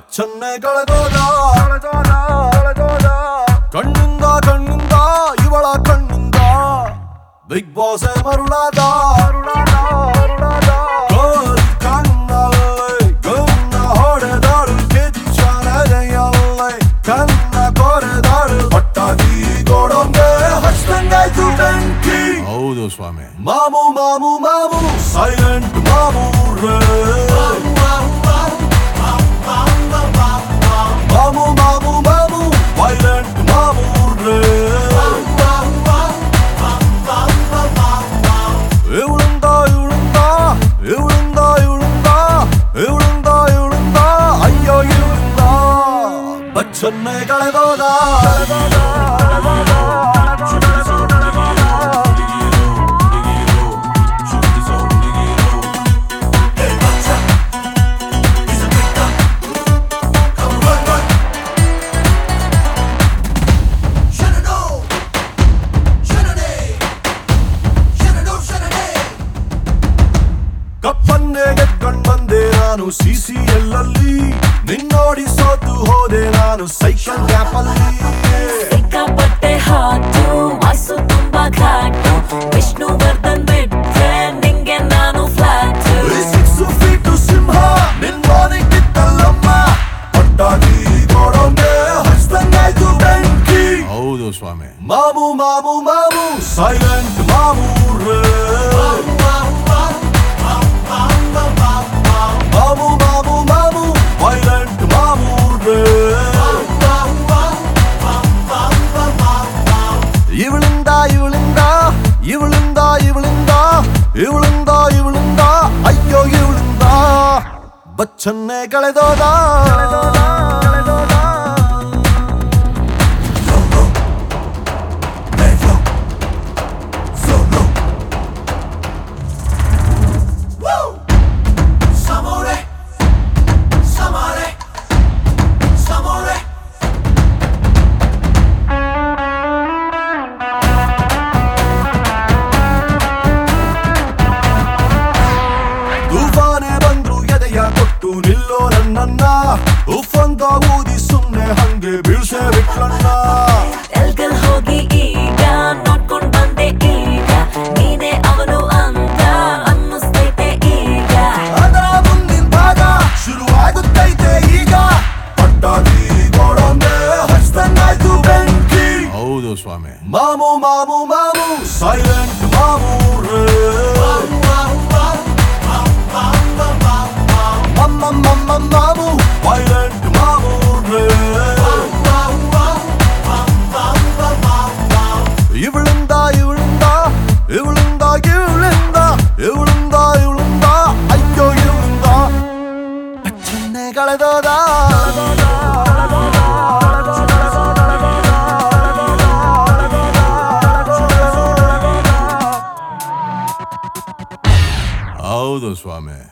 ಬಚ್ಚನ್ನೇ ಕಳೆದೋದ ಕಣ್ಣಿಂದ ಕಣ್ಣಿಂದ ಇವಳ ಕಣ್ಣಿಂದ ಬಿಗ್ ಬಾಸ್ ಮರುಳಾದ ಕಣ್ಣ ಹೊಡೆದಾಳು ಕಿಚ್ಚನದೆಯಲ್ಲೇ ಕಣ್ಣ ಕೊರೆದಾಳು ಪಟ್ಟಾಗಿ ಗೋಡೊಂಗೆ ಹಚ್ಚಂಗಾಯ್ತು ಬೆಂಕಿ. ಹೌದು ಸ್ವಾಮಿ. ಮಾಮು ಮಾಮು ಮಾಮು ಸೈಲೆಂಟ್ ಮಾಮು ರೇ ಮಾಮು ಮಾಮು ಮಾಮು ವೈಲೆಂಟ್ ಮಾಮು ರೇ ಇವಳಿಂದ ಇವಳಿಂದ ಇವಳಿಂದ ಇವಳಿಂದ ಇವಳಿಂದ ಇವಳಿಂದ ಅಯ್ಯೋ ಇವಳಿಂದ ಬಚ್ಚನ್ನೇ ಕಳೆದೋದ. ಕಪ್ಪನ್ನೇ ಗೆದ್ಕೊಂಡ್ ಬಂದೆ ನಾನು CCL ಅಲ್ಲಿ, ನಿನ್ನೋಡಿ ಸೋತು ಹೋದೆ ನಾನು ಸೈಕಲ್ ಗ್ಯಾಪ್ ಅಲ್ಲಿ. ಸಿಕ್ಕಾಪಟ್ಟೆ ಹಾಟು ಮಾಸು ತುಂಬಾ ಘಾಟು, ವಿಷ್ಣುವರ್ಧನ್ ಬಿಟ್ರೆ ನಿಂಗೆ ನಾನು ಫ್ಲಾಟ್. 6 ಫೀಟು ಸಿಂಹ ನಿನ್ನೋದಿಕ್ಕಿತ್ತಲ್ಲಮ್ಮ, ಪಟ್ಟಾಗಿ ಗೋಡೊಂಗೆ ಹಚ್ದಂಗಾಯ್ತು ಬೆಂಕಿ. ಹೌದು ಸ್ವಾಮಿ. ಮಾಮು ಮಾಮು ಮಾಮು ಸೈಲೆಂಟ್ ಮಾಮು ರೇ ಮಾಮು ಮಾಮು ಮಾಮು ವೈಲೆಂಟ್ ಮಾಮು ರೇ ಇವಳಿಂದ ಇವಳಿಂದ ಇವಳಿಂದ ಇವಳಿಂದ ಇವಳಿಂದ ಇವಳಿಂದ ಅಯ್ಯೋ ಇವಳಿಂದ ಬಚ್ಚನ್ನೇ ಕಳೆದೋದ. ತೂಫಾನೆ ಬಂದ್ರು ಎದೆಯ ಕೊಟ್ಟು ನಿಲ್ಲೋ ನನ್ನನ್ನ, ಉಫ್ಫಂತ ಊದಿ ಸುಮ್ನೆ ಹಂಗೆ ಬೀಳ್ಸೆ ಬಿಟ್ಲಣ್ಣ. ಎಲ್ಗಲ್ ಹೋಗಿ ಈಗ ನೋಡ್ಕೊಂಡ್ ಬಂದೆ ಈಗ, ನೀನೇ ಅವನು ಅಂತ ಅನ್ನಿಸ್ತೈತೆ ಈಗ. ಅದರ ಮುಂದಿನ ಭಾಗ ಶುರು ಆಗುತ್ತೈತೆ ಈಗ, ಪಟ್ಟಾಗಿ ಗೋಡೊಂಗೆ ಹಚ್ದಂಗಾಯ್ತು ಬೆಂಕಿ. ಹೌದು ಸ್ವಾಮಿ. ಮಾಮು ಮಾಮು ಮಾಮು ಸೈಲೆಂಟ್ ಮಾಮು ರೇ ಮಾಮು ವೈಲೆಂಟ್ ಮಾಮು ರೇ ಇವಳಿಂದ ಇವಳಿಂದ ಇವಳಿಂದ ಇವಳಿಂದ ಇವಳಿಂದ ಇವಳಿಂದ ಅಯ್ಯೋ ಇವಳಿಂದ ಬಚ್ಚನ್ನೇ ಕಳೆದೋದ. ಹೌದು ಸ್ವಾಮಿ.